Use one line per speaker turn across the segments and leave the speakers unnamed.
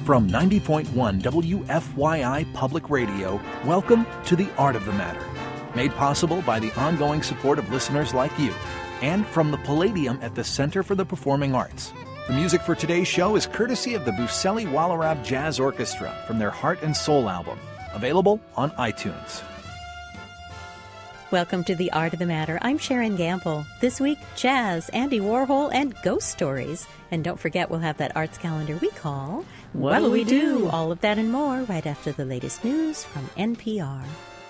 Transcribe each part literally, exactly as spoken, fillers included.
From ninety point one W F Y I Public Radio, welcome to The Art of the Matter. Made possible by the ongoing support of listeners like you, and from the Palladium at the Center for the Performing Arts. The music for today's show is courtesy of the Buseli Wallarab Jazz Orchestra from their Heart and Soul album, available on iTunes.
Welcome to The Art of the Matter. I'm Sharon Gamble. This week, jazz, Andy Warhol, and ghost stories. And don't forget, we'll have that arts calendar we call What'll We Do? All of that and more right after the latest news from N P R.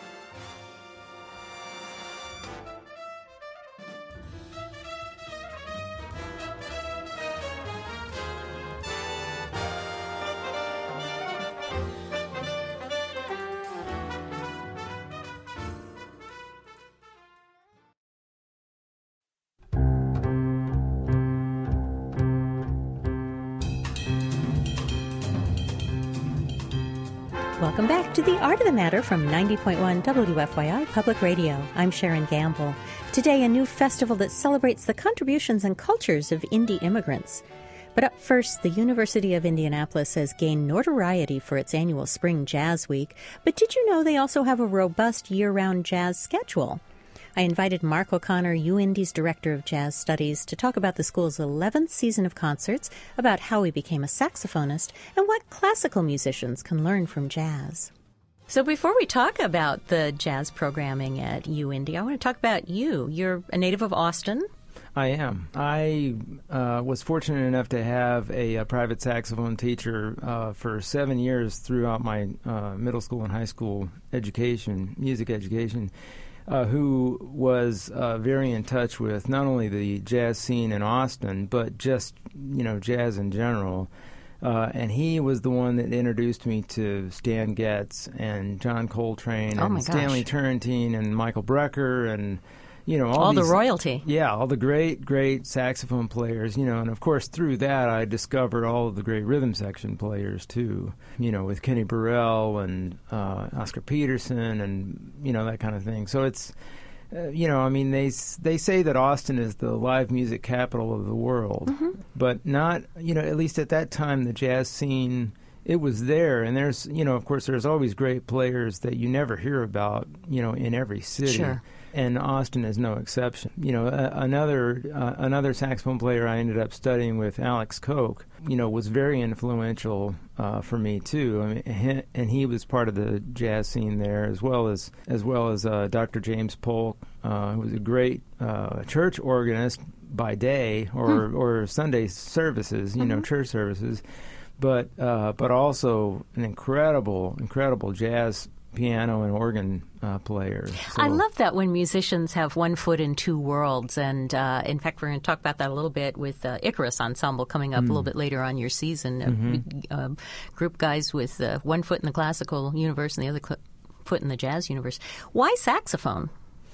Welcome back to The Art of the Matter from ninety point one W F Y I Public Radio. I'm Sharon Gamble. Today, a new festival that celebrates the contributions and cultures of Indie immigrants. But up first, the University of Indianapolis has gained notoriety for its annual Spring Jazz Week. But did you know they also have a robust year-round jazz schedule? I invited Mark O'Connor, UIndy's Director of Jazz Studies, to talk about the school's eleventh season of concerts, about how he became a saxophonist, and what classical musicians can learn from jazz. So before we talk about the jazz programming at UIndy, I want to talk about you. You're a native of Austin.
I am. I uh, was fortunate enough to have a, a private saxophone teacher uh, for seven years throughout my uh, middle school and high school education, music education. Uh, who was uh, very in touch with not only the jazz scene in Austin, but just, you know, jazz in general. Uh, and he was the one that introduced me to Stan Getz and John Coltrane
oh
and
my
Stanley
gosh.
Turrentine and Michael Brecker and, you know, all,
all
these,
the royalty.
Yeah, all the great, great saxophone players, you know. And, of course, through that, I discovered all of the great rhythm section players, too, you know, with Kenny Burrell and uh, Oscar Peterson and, you know, that kind of thing. So it's, uh, you know, I mean, they they say that Austin is the live music capital of the world,
mm-hmm.
but not, you know, at least at that time, the jazz scene, it was there. And there's, you know, of course, there's always great players that you never hear about, you know, in every city.
Sure.
And Austin is no exception. You know, uh, another uh, another saxophone player I ended up studying with, Alex Koch, you know, was very influential uh, for me too. I mean, he, and he was part of the jazz scene there, as well as as well as uh, Doctor James Polk, uh, who was a great uh, church organist by day or hmm. or Sunday services, you mm-hmm. know, church services, but uh, but also an incredible incredible jazz piano and organ uh, players. So.
I love that when musicians have one foot in two worlds. And uh, in fact, we're going to talk about that a little bit with uh, Icarus Ensemble coming up mm. a little bit later on your season.
Mm-hmm.
Uh, uh, group guys with uh, one foot in the classical universe and the other cl- foot in the jazz universe. Why saxophone?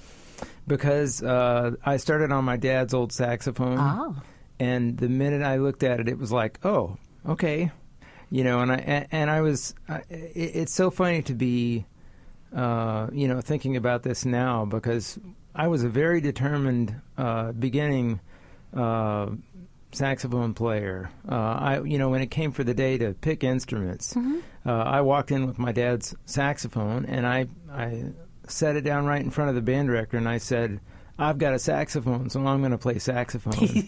Because uh, I started on my dad's old saxophone.
Oh.
And the minute I looked at it, it was like, oh, okay. You know, and I and I was. Uh, it, it's so funny to be, uh, you know, thinking about this now, because I was a very determined uh, beginning uh, saxophone player. Uh, I, you know, when it came for the day to pick instruments,
mm-hmm.
uh, I walked in with my dad's saxophone and I I set it down right in front of the band director and I said, I've got a saxophone, so I'm going to play saxophone.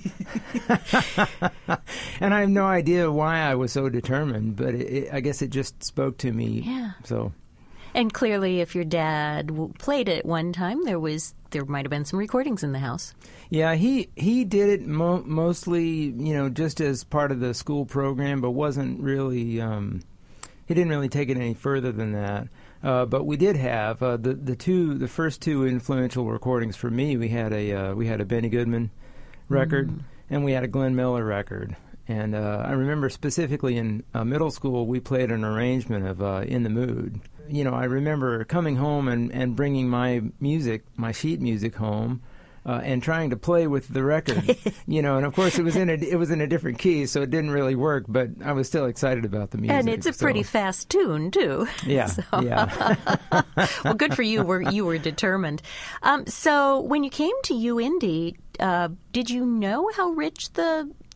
And I have no idea why I was so determined, but it, it, I guess it just spoke to me.
Yeah.
So,
and clearly, if your dad w- played it one time, there was there might have been some recordings in the house.
Yeah, he he did it mo- mostly, you know, just as part of the school program, but wasn't really. Um, he didn't really take it any further than that. Uh, but we did have uh, the the two the first two influential recordings for me. We had a uh, we had a Benny Goodman record
mm.
and we had a Glenn Miller record. And uh, I remember specifically in uh, middle school we played an arrangement of uh, "In the Mood." You know, I remember coming home and, and bringing my music, my sheet music home. Uh, and trying to play with the record, you know, and of course it was in a it was in a different key, so it didn't really work. But I was still excited about the music.
And it's a
so.
pretty fast tune too.
Yeah,
so.
yeah.
Well, good for you. Were you were determined. Um, so when you came to UIndy, uh, did you know how rich the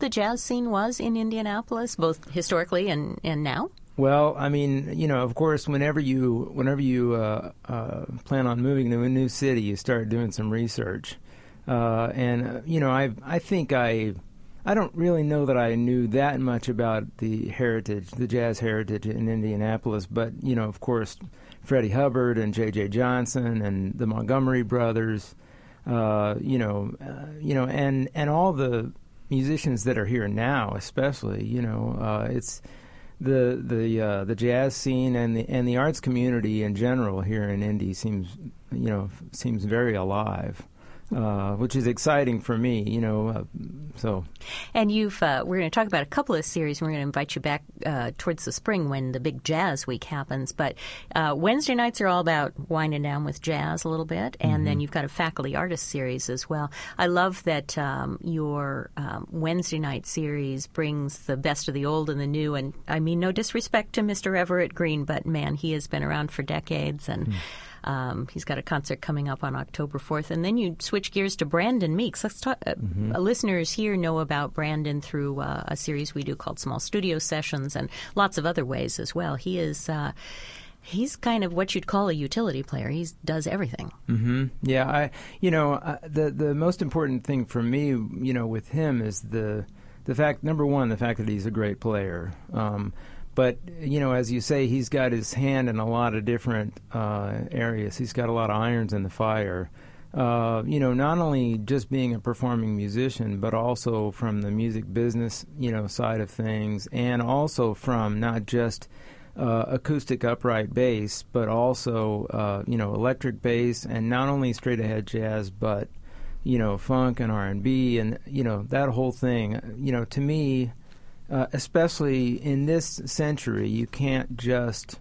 the jazz scene was in Indianapolis, both historically and, and now?
Well, I mean, you know, of course, whenever you whenever you uh, uh, plan on moving to a new city, you start doing some research. Uh, and, uh, you know, I I think I I don't really know that I knew that much about the heritage, the jazz heritage in Indianapolis. But, you know, of course, Freddie Hubbard and J J Johnson and the Montgomery Brothers, uh, you know, uh, you know, and, and all the musicians that are here now, especially, you know, uh, it's the the uh, the jazz scene and the and the arts community in general here in Indy seems, you know, seems very alive. Uh, which is exciting for me, you know. Uh, so,
and you've uh, we're going to talk about a couple of series. We're going to invite you back uh, towards the spring when the big Jazz Week happens. But uh, Wednesday nights are all about winding down with jazz a little bit, and mm-hmm. then you've got a faculty artist series as well. I love that um, your um, Wednesday night series brings the best of the old and the new. And I mean, no disrespect to Mister Everett Green, but man, he has been around for decades and. Mm. Um, he's got a concert coming up on October fourth. And then you switch gears to Brandon Meeks. Let's talk. Uh, mm-hmm. Listeners here know about Brandon through uh, a series we do called Small Studio Sessions and lots of other ways as well. He is uh, he's kind of what you'd call a utility player. He does everything.
Mm-hmm. Yeah, I you know uh, the the most important thing for me, you know, with him is the the fact number one the fact that he's a great player. Um, But, you know, as you say, he's got his hand in a lot of different uh, areas. He's got a lot of irons in the fire. Uh, you know, not only just being a performing musician, but also from the music business, you know, side of things, and also from not just uh, acoustic upright bass, but also, uh, you know, electric bass, and not only straight-ahead jazz, but, you know, funk and R and B, and, you know, that whole thing. You know, to me... Uh, especially in this century, you can't just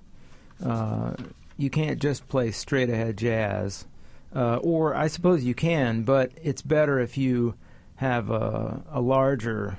uh, you can't just play straight ahead jazz, uh, or I suppose you can, but it's better if you have a, a larger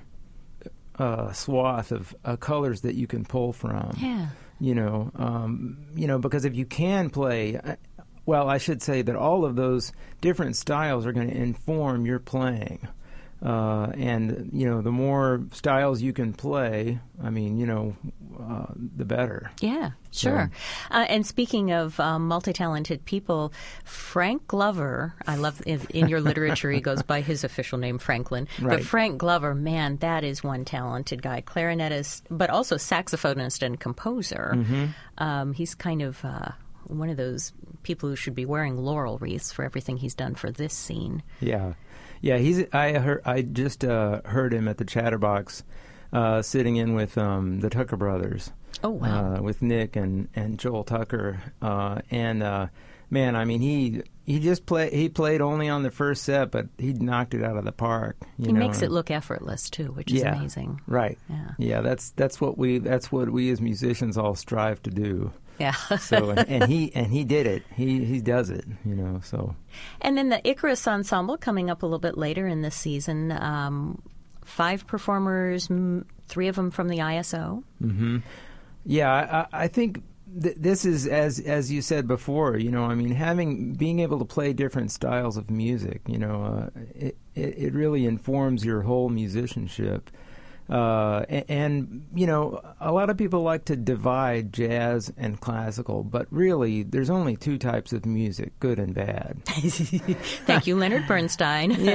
uh, swath of uh, colors that you can pull from.
Yeah,
you know, um, you know, because if you can play, well, I should say that all of those different styles are going to inform your playing. Uh, and, you know, the more styles you can play, I mean, you know, uh, the better.
Yeah, sure. So. Uh, and speaking of um, multi-talented people, Frank Glover, I love in, in your literature he goes by his official name, Franklin.
Right.
But Frank Glover, man, that is one talented guy. Clarinetist, but also saxophonist and composer.
Mm-hmm.
Um, he's kind of... Uh, one of those people who should be wearing laurel wreaths for everything he's done for this scene.
Yeah. Yeah, he's. I heard. I just uh, heard him at the Chatterbox, uh, sitting in with um, the Tucker brothers.
Oh wow!
Uh, with Nick and, and Joel Tucker, uh, and uh, man, I mean, he he just play. He played only on the first set, but he knocked it out of the park. You
he
know?
makes it look effortless too, which is
yeah,
amazing.
Right.
Yeah.
Yeah. That's that's what we that's what we as musicians all strive to do.
Yeah.
so and, and he and he did it. He he does it. You know. So.
And then the Icarus Ensemble coming up a little bit later in this season. Um, five performers, m- three of them from the I S O.
Mm-hmm. Yeah, I, I think th- this is as as you said before. You know, I mean, having being able to play different styles of music. You know, uh, it, it it really informs your whole musicianship. Uh, and, and, you know, a lot of people like to divide jazz and classical, but really there's only two types of music, good and bad.
Thank you, Leonard Bernstein.
You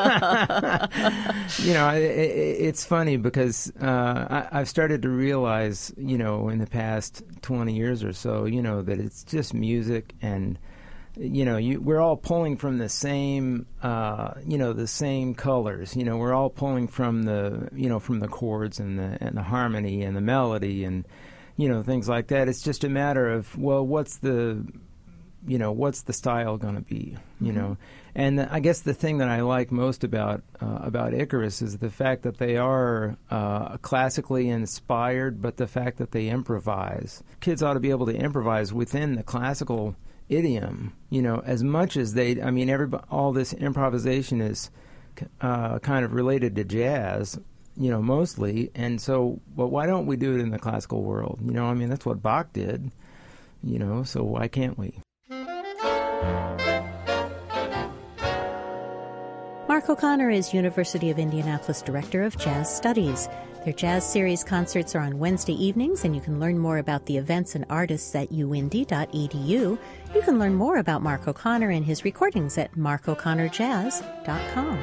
know, it, it, it's funny because uh, I, I've started to realize, you know, in the past twenty years or so, you know, that it's just music and... You know, you, we're all pulling from the same, uh, you know, the same colors. You know, we're all pulling from the, you know, from the chords and the and the harmony and the melody and, you know, things like that. It's just a matter of, well, what's the, you know, what's the style going to be? You mm-hmm. know, and I guess the thing that I like most about uh, about Icarus is the fact that they are uh, classically inspired, but the fact that they improvise. Kids ought to be able to improvise within the classical idiom, you know, as much as they, I mean, everybody, all this improvisation is uh, kind of related to jazz, you know, mostly, and so, well, why don't we do it in the classical world? You know, I mean, that's what Bach did, you know, so why can't we?
Mark Mark O'Connor is University of Indianapolis Director of Jazz Studies. Their Jazz Series concerts are on Wednesday evenings, and you can learn more about the events and artists at u indy dot e d u. You can learn more about Mark O'Connor and his recordings at mark o'connor jazz dot com.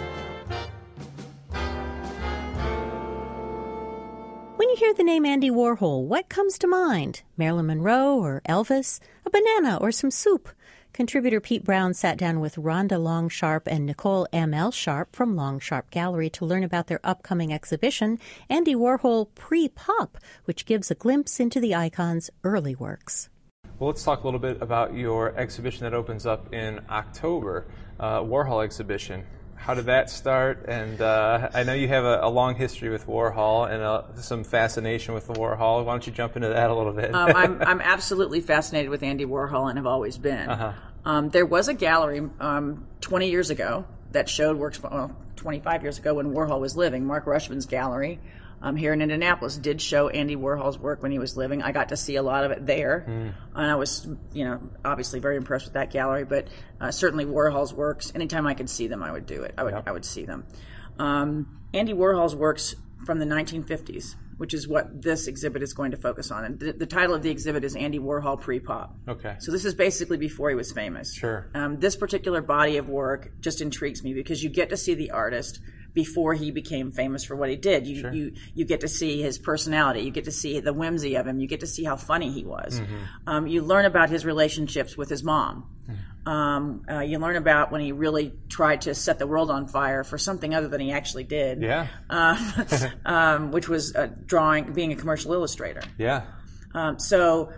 When you hear the name Andy Warhol, what comes to mind? Marilyn Monroe or Elvis? A banana or some soup? Contributor Pete Brown sat down with Rhonda Long Sharp and Nicole M L. Sharp from Long Sharp Gallery to learn about their upcoming exhibition, Andy Warhol Pre-Pop, which gives a glimpse into the icon's early works.
Well, let's talk a little bit about your exhibition that opens up in October, uh, Warhol exhibition. How did that start? And uh, I know you have a, a long history with Warhol and uh, some fascination with the Warhol. Why don't you jump into that a little bit?
um, I'm, I'm absolutely fascinated with Andy Warhol and have always been. Uh-huh. Um, there was a gallery um, twenty years ago that showed works, well, twenty-five years ago when Warhol was living. Mark Rushman's gallery um, here in Indianapolis did show Andy Warhol's work when he was living. I got to see a lot of it there. Mm. And I was, you know, obviously very impressed with that gallery, but uh, certainly Warhol's works, anytime I could see them, I would do it. I would, yep. I would see them. Um, Andy Warhol's works from the nineteen fifties, which is what this exhibit is going to focus on. And the, the title of the exhibit is Andy Warhol Pre-Pop. Okay. So this is basically before he was famous. Sure. Um, this particular body of work just intrigues me because you get to see the artist before he became famous for what he did. You, sure. you you get to see his personality. You get to see the whimsy of him. You get to see how funny he was. Mm-hmm. Um, you learn about his relationships with his mom. Mm-hmm. Um, uh, you learn about when he really tried to set the world on fire for something other than he actually did. Yeah. Uh, um, which was uh, drawing, being a commercial illustrator. Yeah. Um, so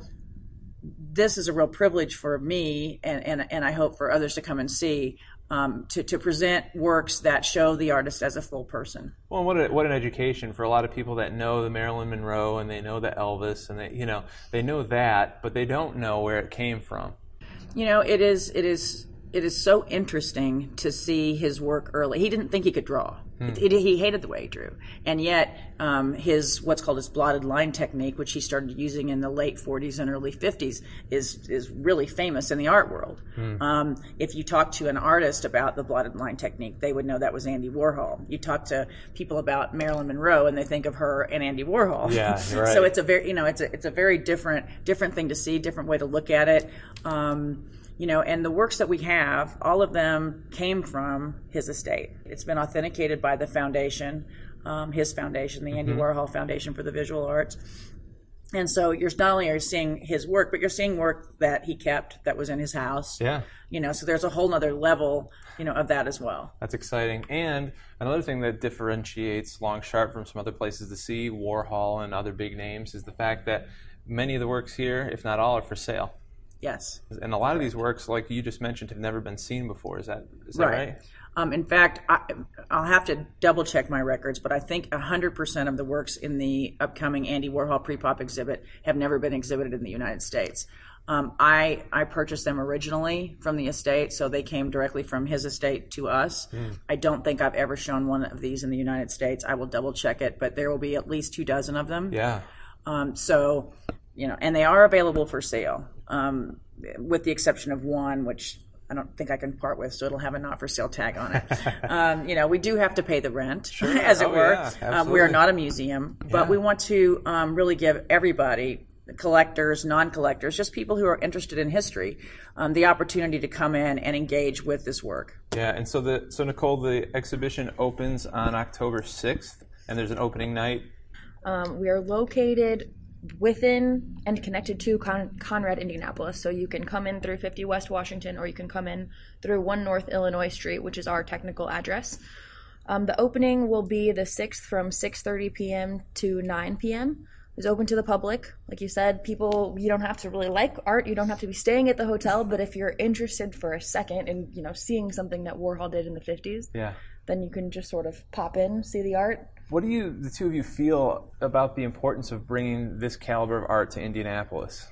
this is a real privilege for me, and, and, and I hope for others to come and see. Um, to, to present works that show the artist as a full person.
Well, what a, what an education for a lot of people that know the Marilyn Monroe and they know the Elvis and they, you know, they know that, but they don't know where it came from.
You know, it is it is it is so interesting to see his work early. He didn't think he could draw. Hmm. It, it, he hated the way he drew, and yet um, his what's called his blotted line technique, which he started using in the late forties and early fifties, is is really famous in the art world. Hmm. Um, if you talk to an artist about the blotted line technique, they would know that was Andy Warhol. You talk to people about Marilyn Monroe, and they think of her and Andy Warhol. Yeah, right. So it's a very you know it's a it's a very different different thing to see, different way to look at it. Um, You know, and the works that we have, all of them came from his estate. It's been authenticated by the foundation, um, his foundation, the mm-hmm. Andy Warhol Foundation for the Visual Arts. And so you're not only are you seeing his work, but you're seeing work that he kept that was in his house. Yeah. You know, so there's a whole nother level, you know, of that as well.
That's exciting. And another thing that differentiates Long Sharp from some other places to see, Warhol and other big names, is the fact that many of the works here, if not all, are for sale.
Yes.
And a lot of these works, like you just mentioned, have never been seen before. Is that is that right? right?
Um, in fact, I, I'll have to double check my records, but I think one hundred percent of the works in the upcoming Andy Warhol Pre-Pop exhibit have never been exhibited in the United States. Um, I I purchased them originally from the estate, so they came directly from his estate to us. Mm. I don't think I've ever shown one of these in the United States. I will double check it, but there will be at least two dozen of them. Yeah. Um, so, you know, and they are available for sale. Um, with the exception of one, which I don't think I can part with, so it'll have a not for sale tag on it. um, you know, we do have to pay the rent, sure. as it oh, were. Yeah, um, we are not a museum, but yeah. we want to um, really give everybody, collectors, non-collectors, just people who are interested in history, um, the opportunity to come in and engage with this work.
Yeah, and so the so Nicole, the exhibition opens on October sixth, and there's an opening night.
Um, we are located within and connected to Con- Conrad, Indianapolis. So you can come in through fifty West Washington, or you can come in through one North Illinois Street, which is our technical address. Um, the opening will be the sixth from six thirty p.m. to nine p.m. It's open to the public. Like you said, people, you don't have to really like art. You don't have to be staying at the hotel. But if you're interested for a second in, you know, seeing something that Warhol did in the fifties, yeah. then you can just sort of pop in, see the art.
What do you, the two of you, feel about the importance of bringing this caliber of art to Indianapolis?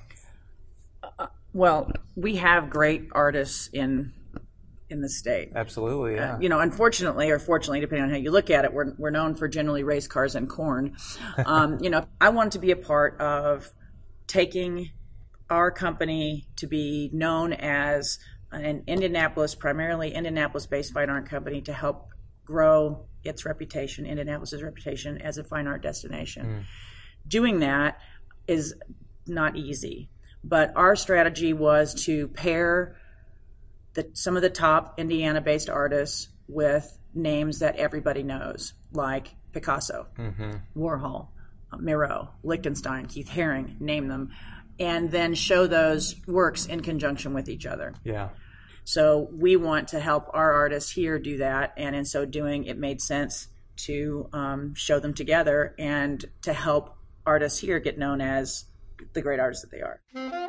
Uh, well, we have great artists in in the state.
Absolutely, yeah.
Uh, you know, unfortunately or fortunately, depending on how you look at it, we're we're known for generally race cars and corn. Um, you know, I want to be a part of taking our company to be known as an Indianapolis, primarily Indianapolis-based fine art company to help grow its reputation, Indianapolis's reputation as a fine art destination. Mm. Doing that is not easy, but our strategy was to pair the, some of the top Indiana-based artists with names that everybody knows, like Picasso, mm-hmm. Warhol, Miro, Lichtenstein, Keith Haring, name them, and then show those works in conjunction with each other.
Yeah.
So we want to help our artists here do that, and in so doing, it made sense to um, show them together and to help artists here get known as the great artists that they are.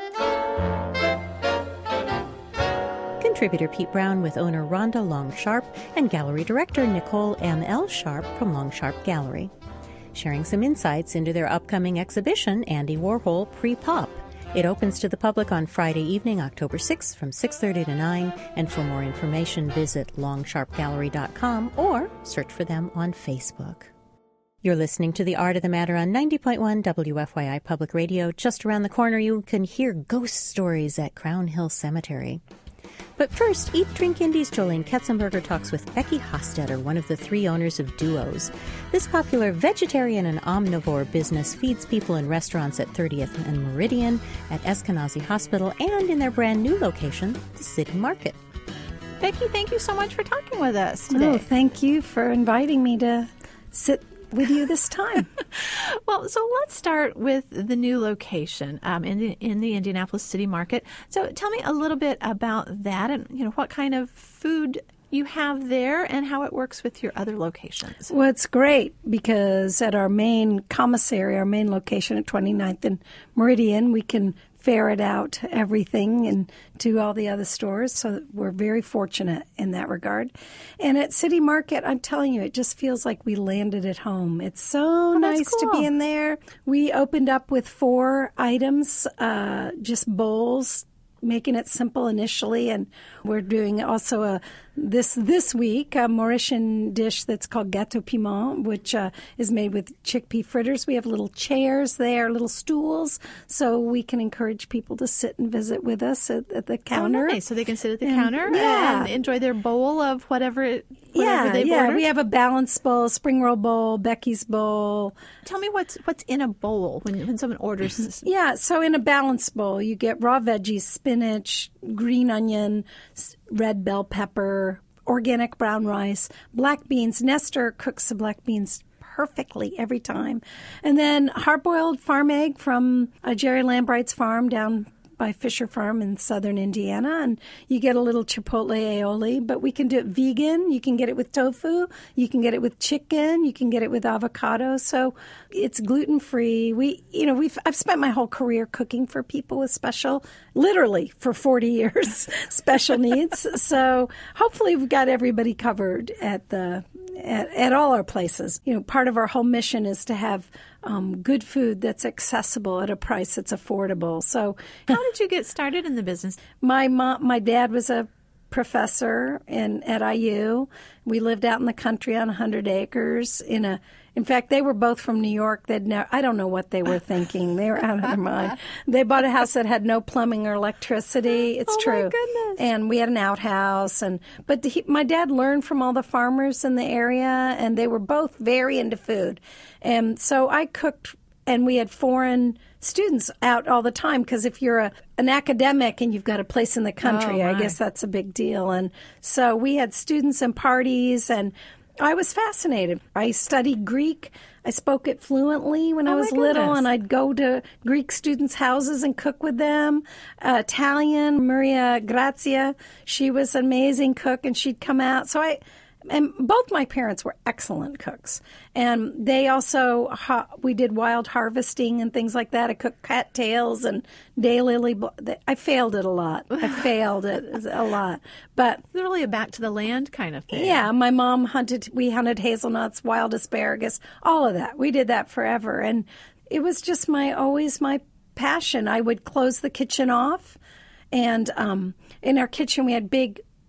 Contributor Pete Brown with owner Rhonda Long Sharp and gallery director Nicole M L Sharp from Long Sharp Gallery, sharing some insights into their upcoming exhibition, Andy Warhol Pre-Pop. It opens to the public on Friday evening, October sixth from six thirty to nine, and for more information, visit long sharp gallery dot com or search for them on Facebook. You're listening to The Art of the Matter on ninety point one W F Y I Public Radio. Just around the corner, you can hear ghost stories at Crown Hill Cemetery. But first, Eat, Drink Indies Jolene Ketzenberger talks with Becky Hostetter, one of the three owners of Duos. This popular vegetarian and omnivore business feeds people in restaurants at thirtieth and Meridian, at Eskenazi Hospital, and in their brand new location, the City Market.
Becky, thank you so much for talking with us today.
Oh, thank you for inviting me to sit with you this time.
Well, so let's start with the new location um, in the in the Indianapolis City Market. So tell me a little bit about that, and you know what kind of food you have there and how it works with your other locations.
Well, it's great because at our main commissary, our main location at twenty-ninth and Meridian, we can ferret out everything and to all the other stores. So we're very fortunate in that regard. And at City Market, I'm telling you, it just feels like we landed at home. It's so
oh,
nice
cool.
to be in there. We opened up with four items, uh, just bowls, making it simple initially, and we're doing also a this this week a Mauritian dish that's called gâteau piment, which uh, is made with chickpea fritters. We have little chairs there, little stools, so we can encourage people to sit and visit with us at, at the counter.
Oh, nice. So they can sit at the
and,
counter
yeah.
and enjoy their bowl of whatever it, whatever
yeah,
they've
yeah.
ordered.
We have a balanced bowl, spring roll bowl, Becky's bowl.
Tell me what's what's in a bowl when when someone orders this.
Yeah, so in a balanced bowl, you get raw veggies, spinach, green onion, red bell pepper, organic brown rice, black beans. Nestor cooks the black beans perfectly every time. And then hard-boiled farm egg from uh, Jerry Lambright's farm down by Fisher Farm in southern Indiana, and you get a little chipotle aioli, but we can do it vegan. You can get it with tofu. You can get it with chicken. You can get it with avocado. So it's gluten-free. We, you know, we've I've spent my whole career cooking for people with special, literally for forty years, special needs. So hopefully we've got everybody covered at the at, at all our places. You know, part of our whole mission is to have Um, good food that's accessible at a price that's affordable. So,
how did you get started in the business?
My mom, my dad was a professor in at I U. We lived out in the country on one hundred acres. In a, in fact, they were both from New York. They'd never, I don't know what they were thinking. They were out of their mind. They bought a house that had no plumbing or electricity. It's
oh
true.
My goodness.
And we had an outhouse. And but he, my dad learned from all the farmers in the area, and they were both very into food. And so I cooked, and we had foreign students out all the time, because if you're a, an academic and you've got a place in the country,
oh,
I guess that's a big deal. And so we had students and parties, and I was fascinated. I studied Greek. I spoke it fluently when
oh
I was little, and I'd go to Greek students' houses and cook with them. Uh, Italian, Maria Grazia, she was an amazing cook, and she'd come out. So I... And both my parents were excellent cooks. And they also, we did wild harvesting and things like that. I cooked cattails and daylily. I failed it a lot. I failed it a lot. But
it's really a back to the land kind of thing.
Yeah, my mom hunted, we hunted hazelnuts, wild asparagus, all of that. We did that forever. And it was just my, always my passion. I would close the kitchen off. And um, in our kitchen, we had big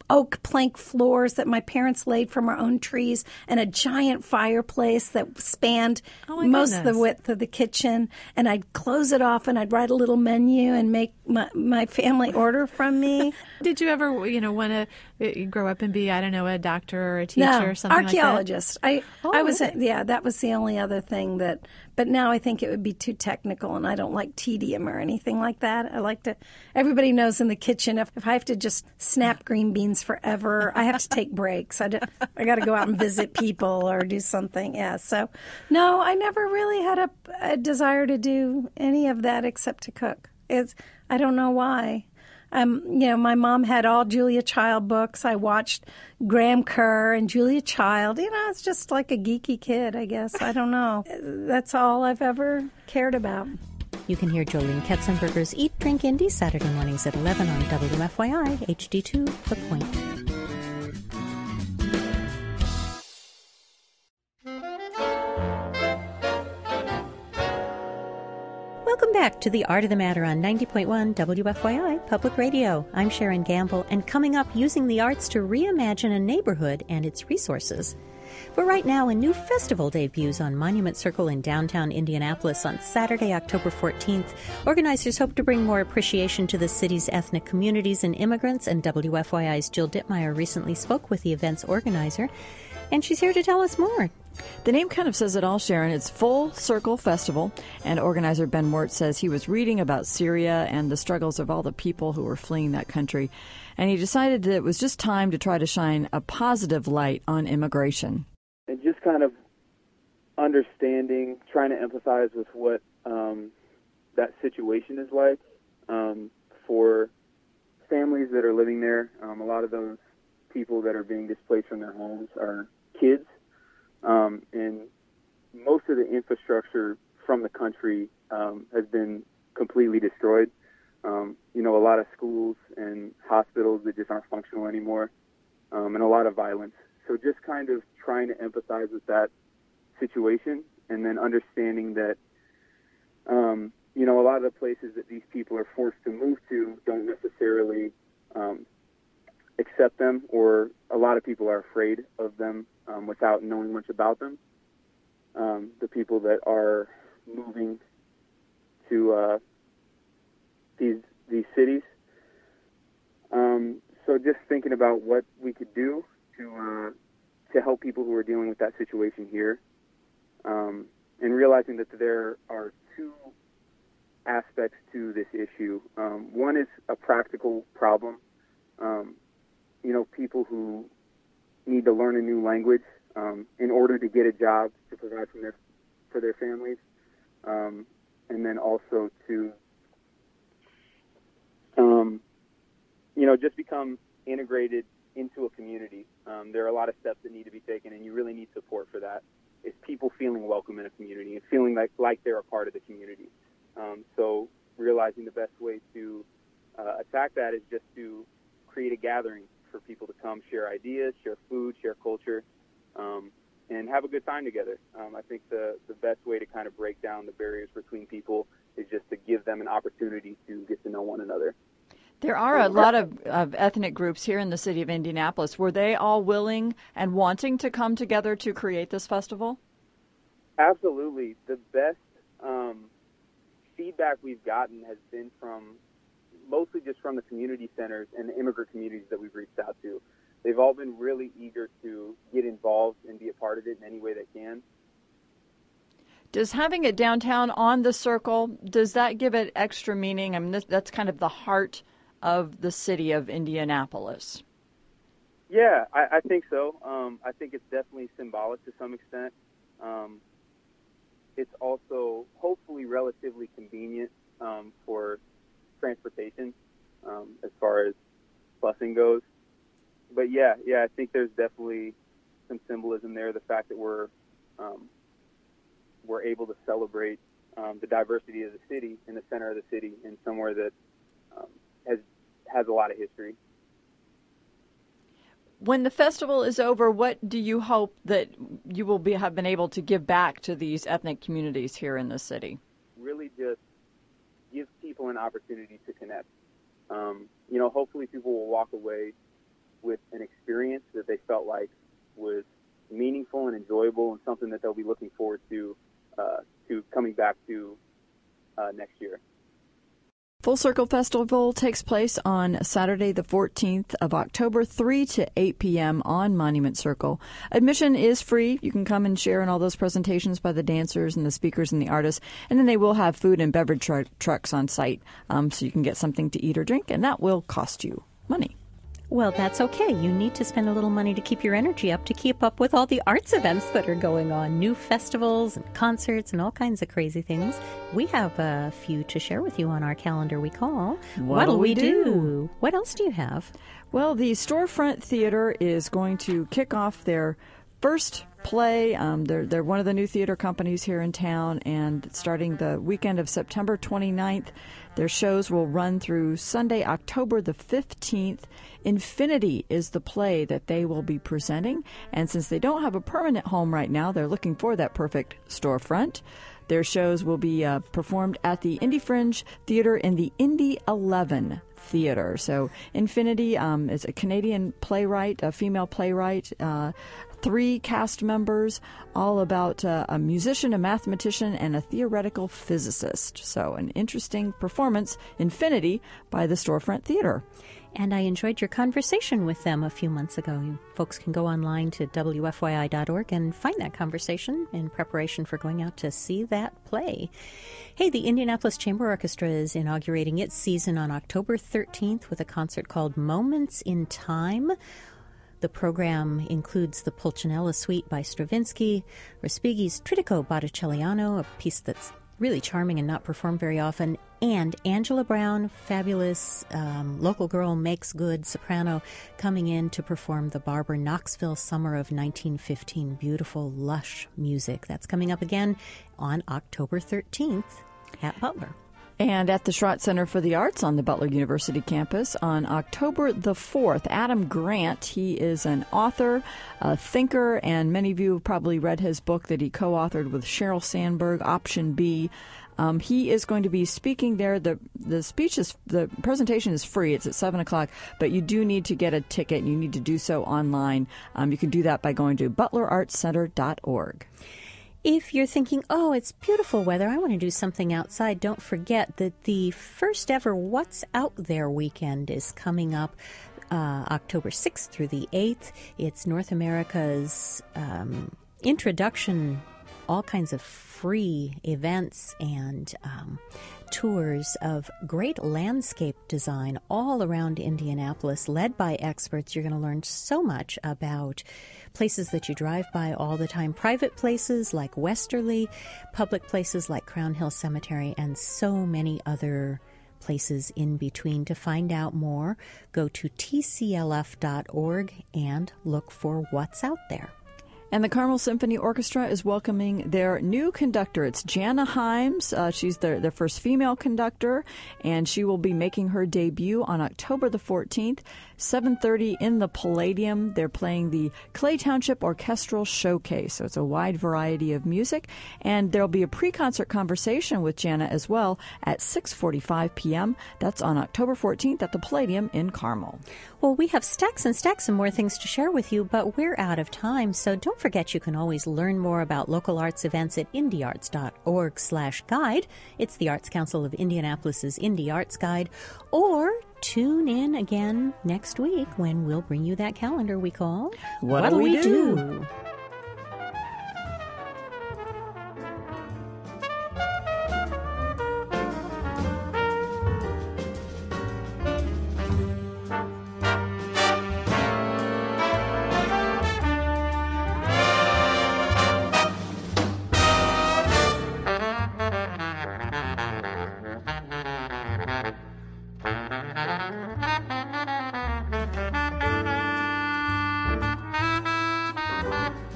oak plank floors that my parents laid from our own trees, and a giant fireplace that spanned
oh
most
goodness.
of the width of the kitchen. And I'd close it off, and I'd write a little menu and make my, my family order from me.
Did you ever, you know, want to grow up and be, I don't know, a doctor or a teacher
no,
or something
archaeologist.
like that?
I,
Oh,
I was,
really?
yeah, that was the only other thing that, but now I think it would be too technical, and I don't like tedium or anything like that. I like to, everybody knows in the kitchen, if, if I have to just snap green beans forever, I have to take breaks. I, do, I got to go out and visit people or do something. Yeah. So, no, I never really had a, a desire to do any of that except to cook. It's, I don't know why. Um, you know, my mom had all Julia Child books. I watched Graham Kerr and Julia Child. You know, it's just like a geeky kid, I guess. I don't know. That's all I've ever cared about.
You can hear Jolene Ketzenberger's Eat, Drink, Indie Saturday mornings at eleven on W F Y I, H D two, The Point. Welcome back to The Art of the Matter on ninety point one W F Y I Public Radio. I'm Sharon Gamble, and coming up, using the arts to reimagine a neighborhood and its resources. But right now, a new festival debuts on Monument Circle in downtown Indianapolis on Saturday, October fourteenth. Organizers hope to bring more appreciation to the city's ethnic communities and immigrants, and W F Y I's Jill Dittmeyer recently spoke with the event's organizer, and she's here to tell us more.
The name kind of says it all, Sharon. It's Full Circle Festival, and organizer Ben Wirt says he was reading about Syria and the struggles of all the people who were fleeing that country, and he decided that it was just time to try to shine a positive light on immigration.
And just kind of understanding, trying to empathize with what um, that situation is like um, for families that are living there. Um, a lot of those people that are being displaced from their homes are kids. Um, and most of the infrastructure from the country um, has been completely destroyed. Um, you know, a lot of schools and hospitals that just aren't functional anymore, um, and a lot of violence. So just kind of trying to empathize with that situation, and then understanding that, um, you know, a lot of the places that these people are forced to move to don't necessarily um, accept them, or a lot of people are afraid of them um, without knowing much about them. Um, the people that are moving to uh, these these cities. Um, so just thinking about what we could do to uh, to help people who are dealing with that situation here, um, and realizing that there are two aspects to this issue. Um, one is a practical problem. Um, you know, people who need to learn a new language um, in order to get a job to provide for their for their families, um, and then also to, um, you know, just become integrated into a community. Um, there are a lot of steps that need to be taken, and you really need support for that. It's people feeling welcome in a community and feeling like, like they're a part of the community. Um, so realizing the best way to uh, attack that is just to create a gathering for people to come share ideas, share food, share culture, um, and have a good time together. Um, I think the, the best way to kind of break down the barriers between people is just to give them an opportunity to get to know one another.
There are a lot of, of ethnic groups here in the city of Indianapolis. Were they all willing and wanting to come together to create this festival?
Absolutely. The best um, feedback we've gotten has been from mostly just from the community centers and the immigrant communities that we've reached out to. They've all been really eager to get involved and be a part of it in any way they can.
Does having it downtown on the circle, does that give it extra meaning? I mean, this, that's kind of the heart of the city of Indianapolis.
Yeah, I, I think so. Um, I think it's definitely symbolic to some extent. Um, it's also hopefully relatively convenient um, for transportation um, as far as busing goes. But yeah, yeah, I think there's definitely some symbolism there. The fact that we're um, we're able to celebrate um, the diversity of the city in the center of the city, in somewhere that um, has has a lot of history.
When the festival is over, what do you hope that you will be have been able to give back to these ethnic communities here in the city?
Really, just give people an opportunity to connect. Um, you know, hopefully people will walk away with an experience that they felt like was meaningful and enjoyable and something that they'll be looking forward to uh, to coming back to uh, next year.
Full Circle Festival takes place on Saturday the fourteenth of October, three to eight p.m. on Monument Circle. Admission is free. You can come and share in all those presentations by the dancers and the speakers and the artists. And then they will have food and beverage tr- trucks on site, um, so you can get something to eat or drink, and that will cost you money.
Well, that's okay. You need to spend a little money to keep your energy up, to keep up with all the arts events that are going on, new festivals and concerts and all kinds of crazy things. We have a few to share with you on our calendar we call
What'll We Do?
do? What else do you have?
Well, the Storefront Theater is going to kick off their first play. Um, they're, they're one of the new theater companies here in town, and starting the weekend of September twenty-ninth, their shows will run through Sunday, October the fifteenth. Infinity is the play that they will be presenting, and since they don't have a permanent home right now, they're looking for that perfect storefront. Their shows will be uh, performed at the Indy Fringe Theater in the Indy eleven Theater. So Infinity um, is a Canadian playwright, a female playwright, uh, three cast members, all about uh, a musician, a mathematician, and a theoretical physicist. So an interesting performance, Infinity, by the Storefront Theater.
And I enjoyed your conversation with them a few months ago. You folks can go online to W F Y I dot org and find that conversation in preparation for going out to see that play. Hey, the Indianapolis Chamber Orchestra is inaugurating its season on October thirteenth with a concert called Moments in Time. The program includes the Pulcinella Suite by Stravinsky, Respighi's Trittico Botticelliano, a piece that's really charming and not performed very often, and Angela Brown, fabulous um, local girl, makes good soprano, coming in to perform the Barbara Knoxville Summer of nineteen fifteen. Beautiful, lush music. That's coming up again on October thirteenth at Butler.
And at the Schrott Center for the Arts on the Butler University campus on October the fourth, Adam Grant, he is an author, a thinker, and many of you have probably read his book that he co-authored with Sheryl Sandberg, Option B. Um, he is going to be speaking there. The the speech is, the presentation is free. It's at seven o'clock, but you do need to get a ticket, and you need to do so online. Um, you can do that by going to butler arts center dot org.
If you're thinking, oh, it's beautiful weather, I want to do something outside, don't forget that the first ever What's Out There weekend is coming up uh, October sixth through the eighth. It's North America's um, introduction, all kinds of free events and um, tours of great landscape design all around Indianapolis, led by experts. You're going to learn so much about places that you drive by all the time, private places like Westerly, public places like Crown Hill Cemetery, and so many other places in between. To find out more, go to T C L F dot org and look for what's out there.
And the Carmel Symphony Orchestra is welcoming their new conductor. It's Jana Himes. Uh, she's their, their first female conductor, and she will be making her debut on October the fourteenth, seven thirty in the Palladium. They're playing the Clay Township Orchestral Showcase, so it's a wide variety of music. And there'll be a pre-concert conversation with Jana as well at six forty-five p.m. That's on October fourteenth at the Palladium in Carmel.
Well, we have stacks and stacks and more things to share with you, but we're out of time, so don't forget you can always learn more about local arts events at indy arts dot org slash guide. It's the Arts Council of Indianapolis's Indy Arts Guide. Or tune in again next week when we'll bring you that calendar we call
What'll, What'll We, we do? do?
Bye.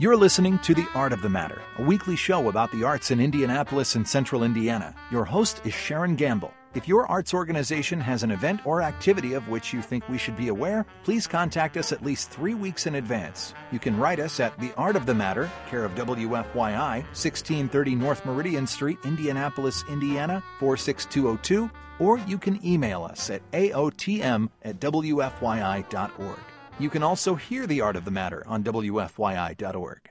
You're listening to The Art of the Matter, a weekly show about the arts in Indianapolis and Central Indiana. Your host is Sharon Gamble. If your arts organization has an event or activity of which you think we should be aware, please contact us at least three weeks in advance. You can write us at The Art of the Matter, care of W F Y I, sixteen thirty North Meridian Street, Indianapolis, Indiana, four six two oh two, or you can email us at A O T M at W F Y I dot org. You can also hear The Art of the Matter on W F Y I dot org.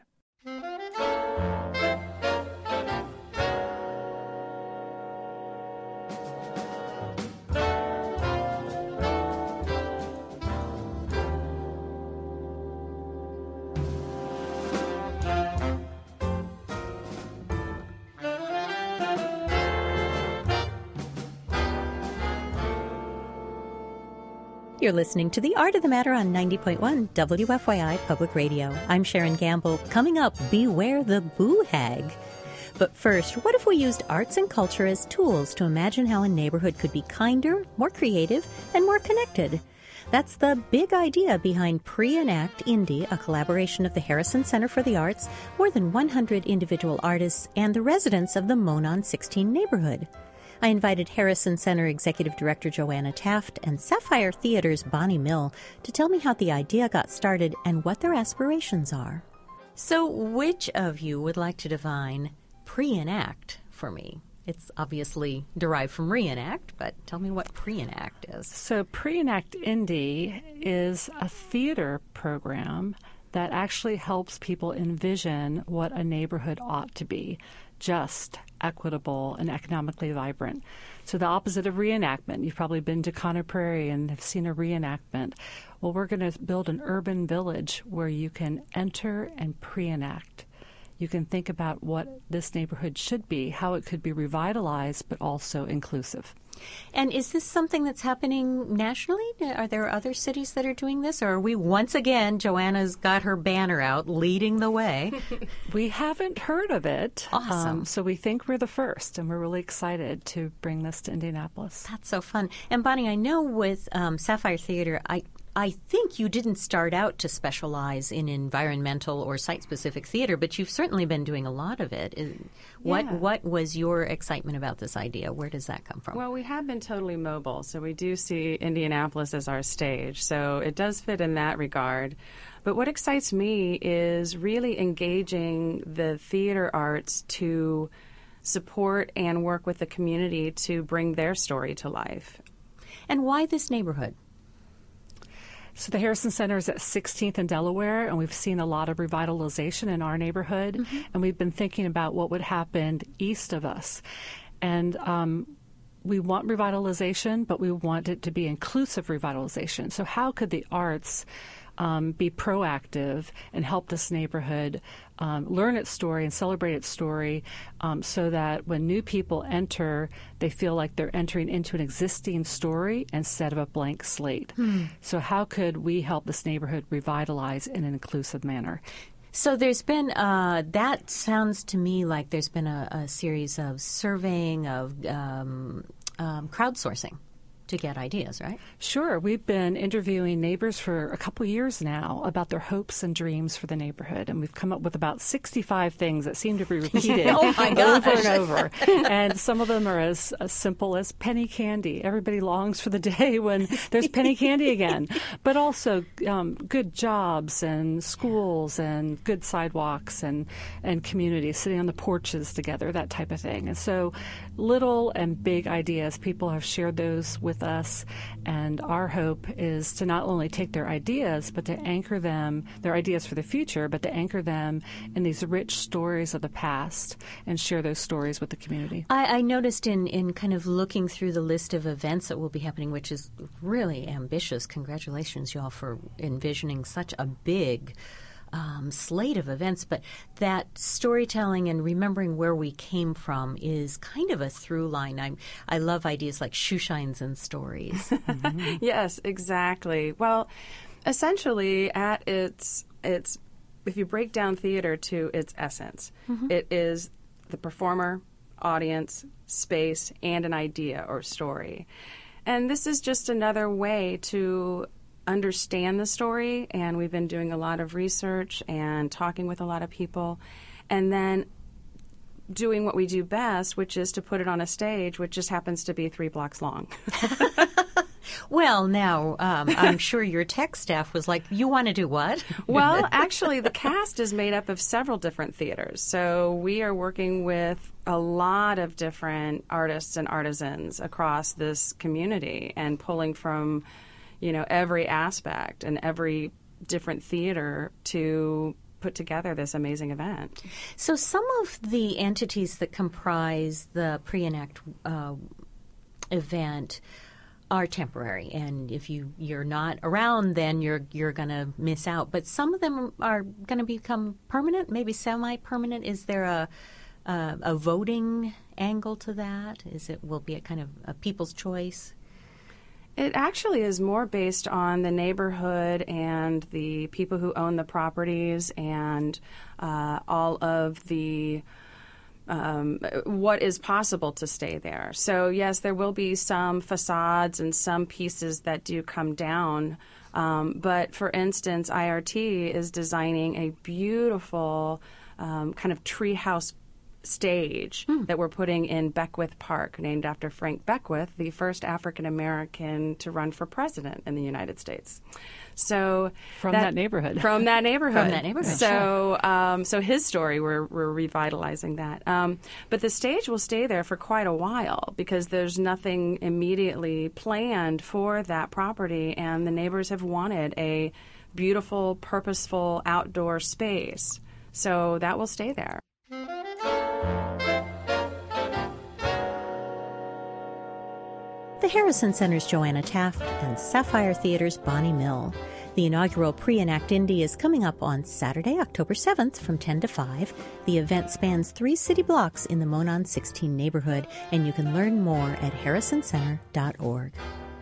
You're listening to The Art of the Matter on ninety point one W F Y I Public Radio. I'm Sharon Gamble. Coming up, beware the boo hag. But first, what if we used arts and culture as tools to imagine how a neighborhood could be kinder, more creative, and more connected? That's the big idea behind Pre-Enact Indy, a collaboration of the Harrison Center for the Arts, more than one hundred individual artists, and the residents of the Monon sixteen neighborhood. I invited Harrison Center Executive Director Joanna Taft and Sapphire Theater's Bonnie Mill to tell me how the idea got started and what their aspirations are. So which of you would like to define pre-enact for me? It's obviously derived from reenact, but tell me what pre-enact is.
So Pre-Enact Indy is a theater program that actually helps people envision what a neighborhood ought to be. Just, equitable, and economically vibrant. So the opposite of reenactment. You've probably been to Conner Prairie and have seen a reenactment. Well, we're going to build an urban village where you can enter and pre-enact. You can think about what this neighborhood should be, how it could be revitalized, but also inclusive.
And is this something that's happening nationally? Are there other cities that are doing this? Or are we once again, Joanna's got her banner out, leading the way?
We haven't heard of it.
Awesome.
Um, so we think we're the first, and we're really excited to bring this to Indianapolis.
That's so fun. And Bonnie, I know with um, Sapphire Theater, I I think you didn't start out to specialize in environmental or site-specific theater, but you've certainly been doing a lot of it. What
Yeah.
what was your excitement about this idea? Where does that come from?
Well, we have been totally mobile, so we do see Indianapolis as our stage. So it does fit in that regard. But what excites me is really engaging the theater arts to support and work with the community to bring their story to life.
And why this neighborhood?
So the Harrison Center is at sixteenth and Delaware, and we've seen a lot of revitalization in our neighborhood,
Mm-hmm.
and we've been thinking about what would happen east of us. And um, we want revitalization, but we want it to be inclusive revitalization. So how could the arts um, be proactive and help this neighborhood um, learn its story and celebrate its story um, so that when new people enter, they feel like they're entering into an existing story instead of a blank slate.
Hmm.
So how could we help this neighborhood revitalize in an inclusive manner?
So there's been, uh, that sounds to me like there's been a, a series of surveying, of um, um, crowdsourcing to get ideas, right?
Sure. We've been interviewing neighbors for a couple of years now about their hopes and dreams for the neighborhood, and we've come up with about sixty-five things that seem to be repeated
Oh my
over
gosh.
and over. And some of them are as, as simple as penny candy. Everybody longs for the day when there's penny candy again. But also um, good jobs and schools and good sidewalks and, and communities, sitting on the porches together, that type of thing. And so little and big ideas, people have shared those with us, and our hope is to not only take their ideas, but to anchor them, their ideas for the future, but to anchor them in these rich stories of the past and share those stories with the community.
I, I noticed in, in kind of looking through the list of events that will be happening, which is really ambitious. Congratulations, y'all, for envisioning such a big Um, slate of events, but that storytelling and remembering where we came from is kind of a through line. I I love ideas like shoe shines and stories.
Mm-hmm. Yes, exactly. Well, essentially, at its its if you break down theater to its essence,
Mhm.
it is the performer, audience, space, and an idea or story. And this is just another way to understand the story, and we've been doing a lot of research and talking with a lot of people, and then doing what we do best, which is to put it on a stage, which just happens to be three blocks long.
Well, now, um, I'm sure your tech staff was like, you want to do what?
Well, actually, the cast is made up of several different theaters. So we are working with a lot of different artists and artisans across this community and pulling from, you know, every aspect and every different theater to put together this amazing event.
So some of the entities that comprise the pre-enact uh, event are temporary, and if you you're not around, then you're you're going to miss out. But some of them are going to become permanent, maybe semi-permanent. Is there a, a a voting angle to that? Is it will be a kind of a people's choice?
It actually is more based on the neighborhood and the people who own the properties and uh, all of the Um, what is possible to stay there. So, yes, there will be some facades and some pieces that do come down. Um, but, for instance, I R T is designing a beautiful um, kind of treehouse stage hmm. that we're putting in Beckwith Park, named after Frank Beckwith, the first African-American to run for president in the United States. So
from that, that neighborhood,
from that neighborhood,
from that neighborhood.
So, um, so his story, we're we're revitalizing that. Um, but the stage will stay there for quite a while because there's nothing immediately planned for that property, and the neighbors have wanted a beautiful, purposeful outdoor space. So that will stay there.
The Harrison Center's Joanna Taft and Sapphire Theater's Bonnie Mill. The inaugural Pre-Enact Indy is coming up on Saturday, October seventh from ten to five. The event spans three city blocks in the Monon sixteen neighborhood, and you can learn more at harrison center dot org.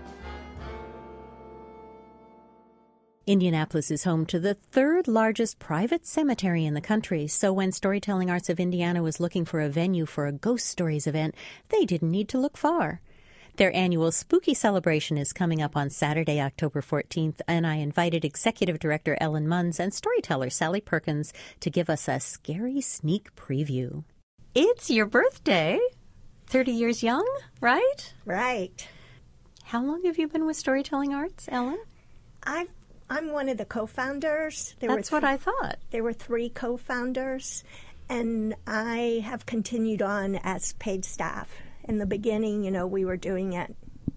Indianapolis is home to the third largest private cemetery in the country, so when Storytelling Arts of Indiana was looking for a venue for a Ghost Stories event, they didn't need to look far. Their annual Spooky Celebration is coming up on Saturday, October fourteenth, and I invited Executive Director Ellen Munns and storyteller Sally Perkins to give us a scary sneak preview. It's your birthday. thirty years young, right?
Right.
How long have you been with Storytelling Arts, Ellen?
I've, I'm one of the co-founders. There
That's
were th-
what I thought.
There were three co-founders, and I have continued on as paid staff. In the beginning, you know, we were doing it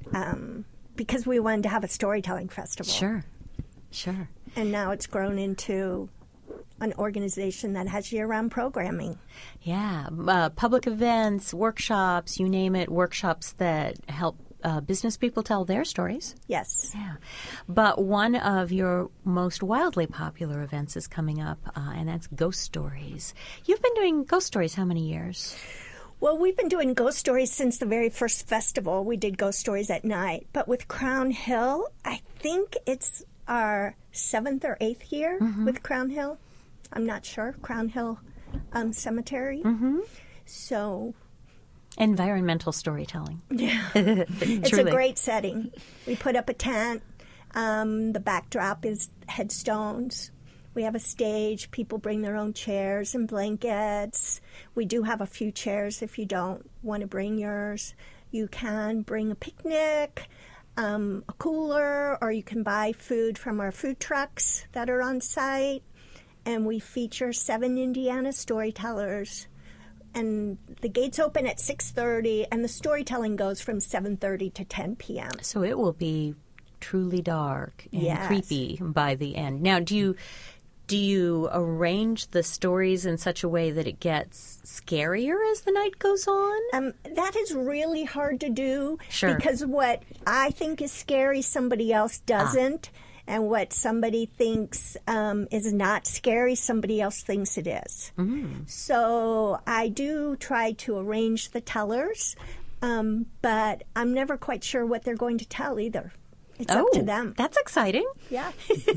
um, because we wanted to have a storytelling festival.
Sure, sure.
And now it's grown into an organization that has year-round programming.
Yeah, uh, public events, workshops, you name it, workshops that help uh, business people tell their stories.
Yes.
Yeah. But one of your most wildly popular events is coming up, uh, and that's Ghost Stories. You've been doing Ghost Stories how many years?
Well, we've been doing Ghost Stories since the very first festival. We did Ghost Stories at night. But with Crown Hill, I think it's our seventh or eighth year mm-hmm. with Crown Hill. I'm not sure. Crown Hill um, Cemetery.
Mm-hmm.
So...
environmental storytelling.
Yeah. It's a great setting. We put up a tent. Um, the backdrop is headstones. We have a stage. People bring their own chairs and blankets. We do have a few chairs if you don't want to bring yours. You can bring a picnic, um, a cooler, or you can buy food from our food trucks that are on site. And we feature seven Indiana storytellers. And the gates open at six thirty, and the storytelling goes from seven thirty to ten p.m.
So it will be truly dark and
yes.
creepy by the end. Now, do you... Do you arrange the stories in such a way that it gets scarier as the night goes on?
Um, that is really hard to do.
Sure.
Because what I think is scary, somebody else doesn't. Ah. And what somebody thinks um, is not scary, somebody else thinks it is.
Mm.
So I do try to arrange the tellers, um, but I'm never quite sure what they're going to tell either. It's
oh,
up to them.
That's exciting.
Yeah.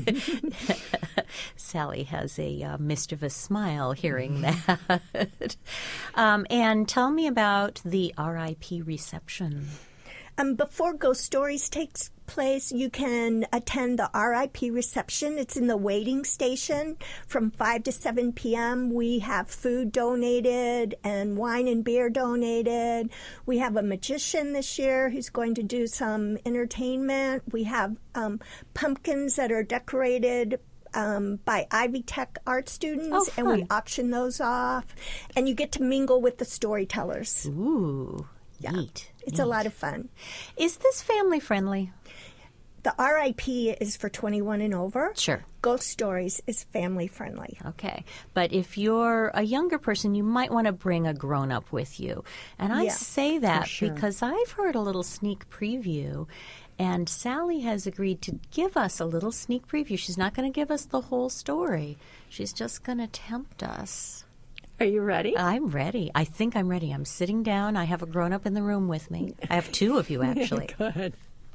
Sally has a uh, mischievous smile hearing that. um, and tell me about the R I P reception.
Um, before Ghost Stories takes place. You can attend the R I P reception. It's in the waiting station from five to seven p.m. We have food donated and wine and beer donated. We have a magician this year who's going to do some entertainment. We have um, pumpkins that are decorated Um, by Ivy Tech art students,
oh,
and we auction those off. And you get to mingle with the storytellers.
Ooh,
yeah.
neat.
It's
neat.
a lot of fun.
Is this family friendly?
The R I P is for twenty-one and over.
Sure.
Ghost Stories is family friendly.
Okay. But if you're a younger person, you might want to bring a grown-up with you. And I
Yeah,
say that
sure.
because I've heard a little sneak preview, and Sally has agreed to give us a little sneak preview. She's not going to give us the whole story. She's just going to tempt us.
Are you ready?
I'm ready. I think I'm ready. I'm sitting down. I have a grown-up in the room with me. I have two of you, actually.
Good.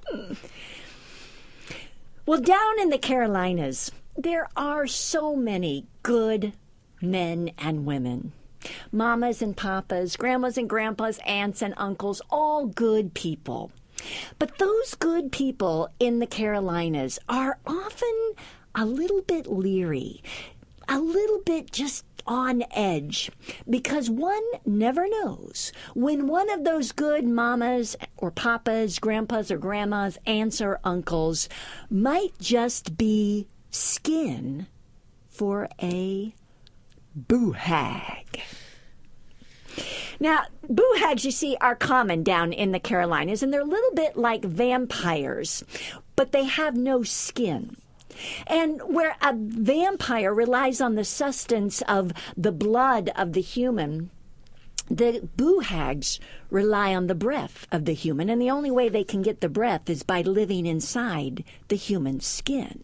Well, down in the Carolinas, there are so many good men and women. Mamas and papas, grandmas and grandpas, aunts and uncles, all good people. But those good people in the Carolinas are often a little bit leery, a little bit just on edge, because one never knows when one of those good mamas or papas, grandpas or grandmas, aunts or uncles might just be skin for a boo hag. Now, boo hags, you see, are common down in the Carolinas, and they're a little bit like vampires, but they have no skin. And where a vampire relies on the sustenance of the blood of the human, the boo hags rely on the breath of the human, and the only way they can get the breath is by living inside the human skin.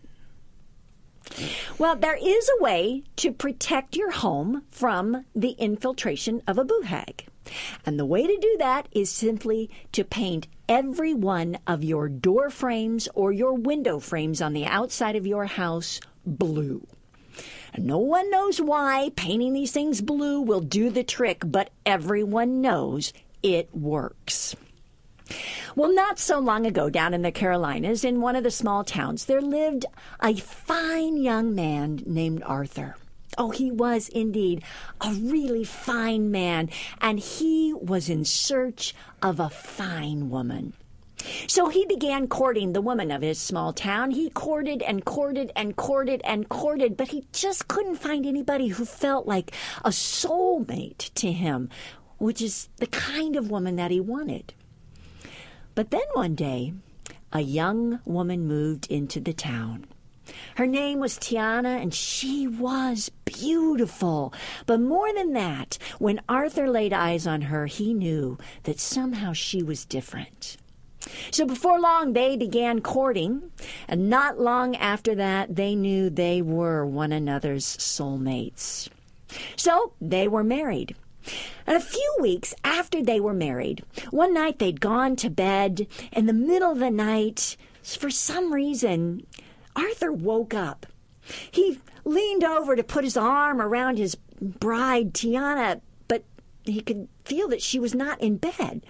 Well, there is a way to protect your home from the infiltration of a boo hag. And the way to do that is simply to paint every one of your door frames or your window frames on the outside of your house blue. And no one knows why painting these things blue will do the trick, but everyone knows it works. Well, not so long ago, down in the Carolinas, in one of the small towns, there lived a fine young man named Arthur. Oh, he was indeed a really fine man, and he was in search of a fine woman. So he began courting the woman of his small town. He courted and courted and courted and courted, but he just couldn't find anybody who felt like a soulmate to him, which is the kind of woman that he wanted. But then one day, a young woman moved into the town. Her name was Tiana, and she was beautiful. But more than that, when Arthur laid eyes on her, he knew that somehow she was different. So before long, they began courting, and not long after that, they knew they were one another's soulmates. So they were married. And a few weeks after they were married, one night they'd gone to bed. In the middle of the night, for some reason, Arthur woke up. He leaned over to put his arm around his bride, Tiana, but he could feel that she was not in bed.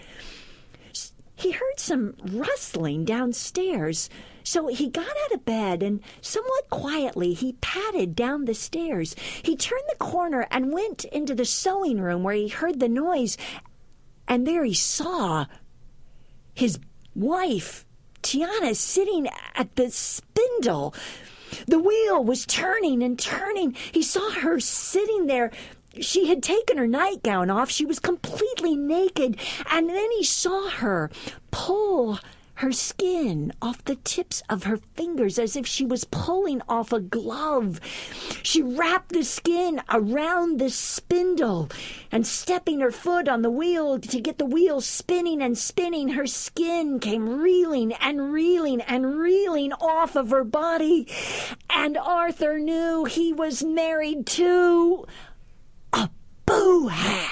He heard some rustling downstairs, so he got out of bed and somewhat quietly he padded down the stairs. He turned the corner and went into the sewing room where he heard the noise, and there he saw his wife, Tiana, sitting at the spindle. The wheel was turning and turning. He saw her sitting there. She had taken her nightgown off. She was completely naked. And then he saw her pull her skin off the tips of her fingers as if she was pulling off a glove. She wrapped the skin around the spindle, and stepping her foot on the wheel to get the wheel spinning and spinning, her skin came reeling and reeling and reeling off of her body. And Arthur knew he was married to a boo hag.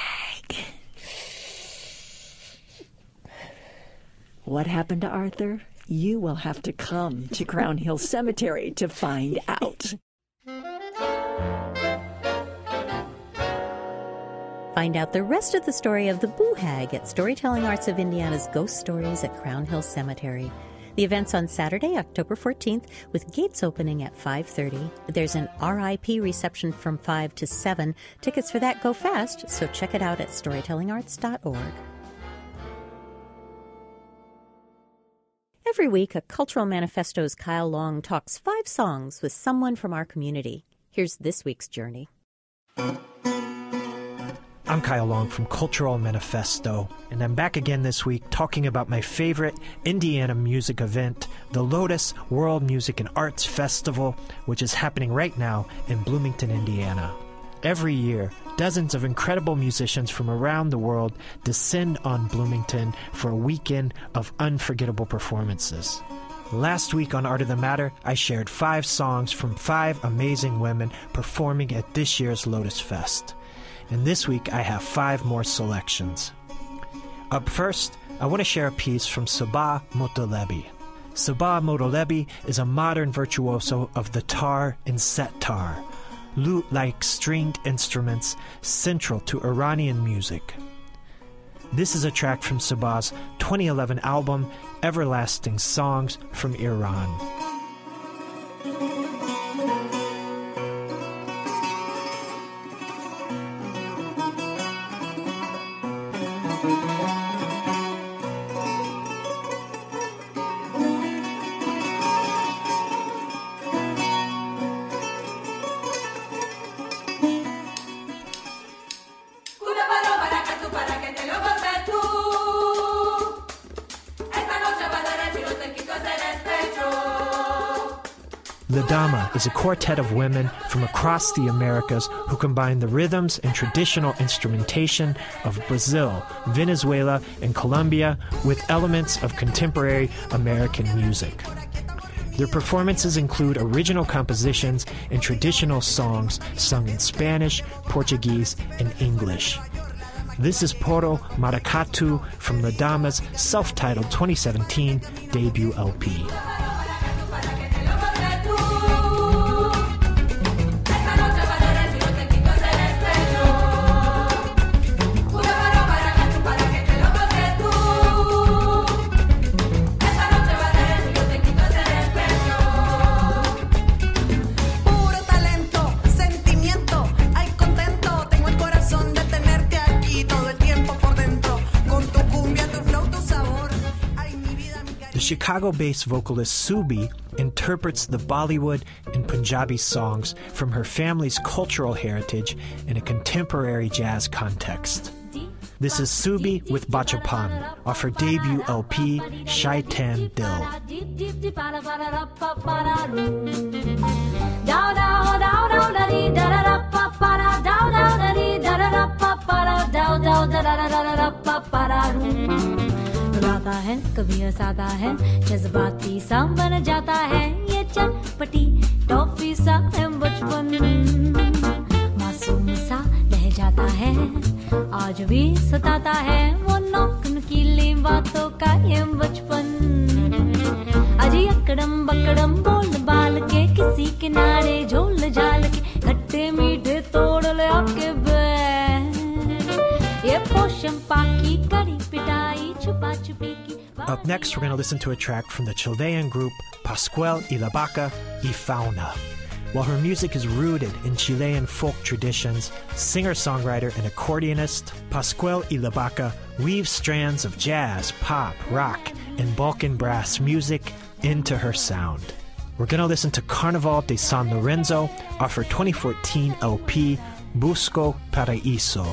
What happened to Arthur? You will have to come to Crown Hill Cemetery to find out.
Find out the rest of the story of the Boo Hag at Storytelling Arts of Indiana's Ghost Stories at Crown Hill Cemetery. The event's on Saturday, October fourteenth, with gates opening at five thirty. There's an R I P reception from five to seven. Tickets for that go fast, so check it out at storytelling arts dot org. Every week, a Cultural Manifesto's Kyle Long talks five songs with someone from our community. Here's this week's journey.
I'm Kyle Long from Cultural Manifesto, and I'm back again this week talking about my favorite Indiana music event, the Lotus World Music and Arts Festival, which is happening right now in Bloomington, Indiana. Every year, dozens of incredible musicians from around the world descend on Bloomington for a weekend of unforgettable performances. Last week on Art of the Matter, I shared five songs from five amazing women performing at this year's Lotus Fest. And this week, I have five more selections. Up first, I want to share a piece from Sabah Motoleby. Sabah Motoleby is a modern virtuoso of the tar and setar, lute-like stringed instruments central to Iranian music. This is a track from Sabah's twenty eleven album, Everlasting Songs from Iran. La Dama is a quartet of women from across the Americas who combine the rhythms and traditional instrumentation of Brazil, Venezuela, and Colombia with elements of contemporary American music. Their performances include original compositions and traditional songs sung in Spanish, Portuguese, and English. This is Poro Maracatu from La Dama's self-titled twenty seventeen debut L P. Chicago-based vocalist Subi interprets the Bollywood and Punjabi songs from her family's cultural heritage in a contemporary jazz context. This is Subi with Bachapan off her debut L P, Shaitan Dil.
रुलाता है कभी हंसाता है जज्बाती सा बन जाता है ये चटपटी टॉफी सा है बचपन मासूम सा रह जाता है आज भी सताता है वो नोक नुकीली बातों का ये बचपन अजी अकड़म बकड़म बोल बाल के किसी किनारे झोल झाल के खट्टे मीठे तोड़ ले आपके बैर ये पोषम पाकी कड़ी पिटाई छुपा छुपी की.
Up next, we're going to listen to a track from the Chilean group Pascual y la Vaca y Fauna. While her music is rooted in Chilean folk traditions, singer-songwriter and accordionist Pascual y la Vaca weaves strands of jazz, pop, rock, and Balkan brass music into her sound. We're going to listen to Carnaval de San Lorenzo off her twenty fourteen L P, Busco Paraíso.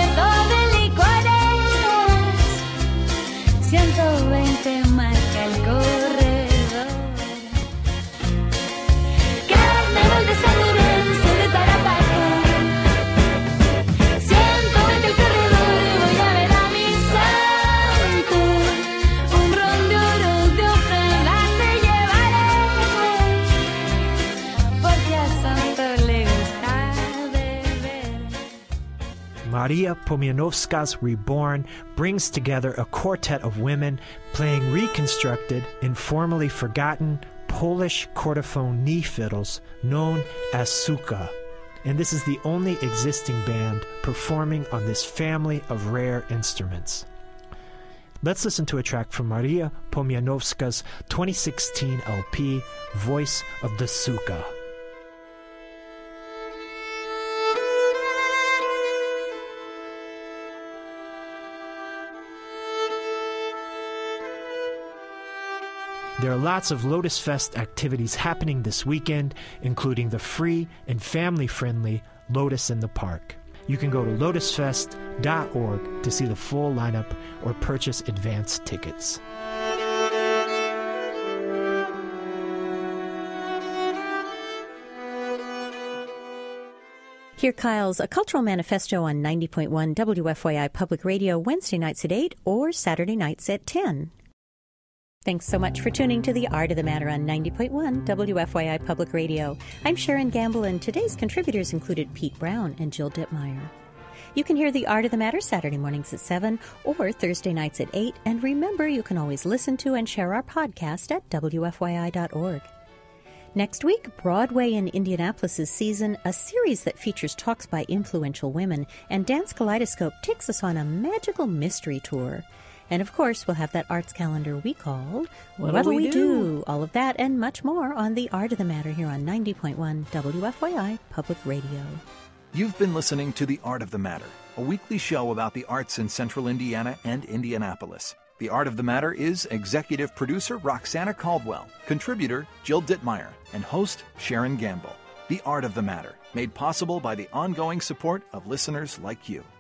ciento veinte marca el gol.
Maria Pomianowska's Reborn brings together a quartet of women playing reconstructed, informally forgotten Polish chordophone knee fiddles known as suka. And this is the only existing band performing on this family of rare instruments. Let's listen to a track from Maria Pomianowska's twenty sixteen L P, Voice of the Suka. There are lots of Lotus Fest activities happening this weekend, including the free and family-friendly Lotus in the Park. You can go to lotus fest dot org to see the full lineup or purchase advance tickets.
Hear Kyle's A Cultural Manifesto on ninety point one W F Y I Public Radio Wednesday nights at eight or Saturday nights at ten. Thanks so much for tuning to The Art of the Matter on ninety point one W F Y I Public Radio. I'm Sharon Gamble, and today's contributors included Pete Brown and Jill Dittmeyer. You can hear The Art of the Matter Saturday mornings at seven or Thursday nights at eight, and remember, you can always listen to and share our podcast at W F Y I dot org. Next week, Broadway in Indianapolis' season, a series that features talks by influential women, and Dance Kaleidoscope takes us on a magical mystery tour. And of course, we'll have that arts calendar we called
What'll
What'll
We
We
Do?
Do? All of that and much more on The Art of the Matter here on ninety point one W F Y I Public Radio.
You've been listening to The Art of the Matter, a weekly show about the arts in Central Indiana and Indianapolis. The Art of the Matter is executive producer Roxana Caldwell, contributor Jill Dittmeyer, and host Sharon Gamble. The Art of the Matter, made possible by the ongoing support of listeners like you.